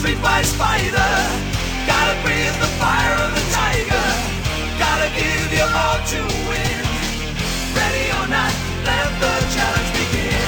street fight spider. Gotta breathe the fire of the tiger. Gotta give your all to win. Ready or not, let the challenge begin.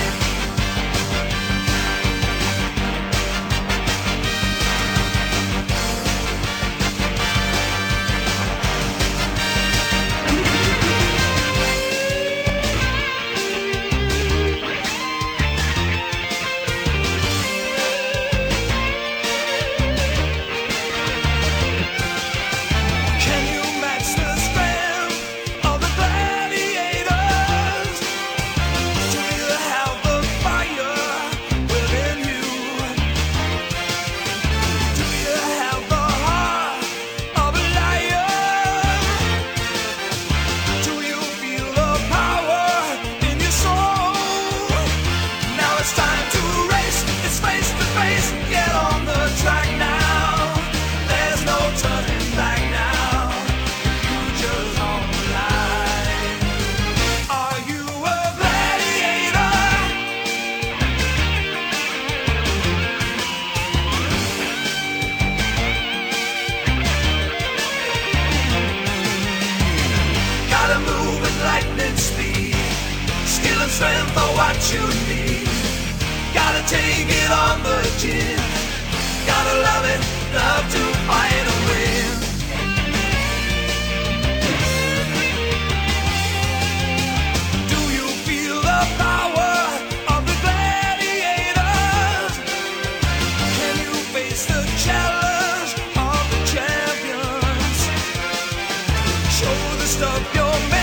Strength for what you need. Gotta take it on the chin. Gotta love it, love to fight and win. Do you feel the power of the gladiators? Can you face the challenge of the champions? Show the stuff you're made.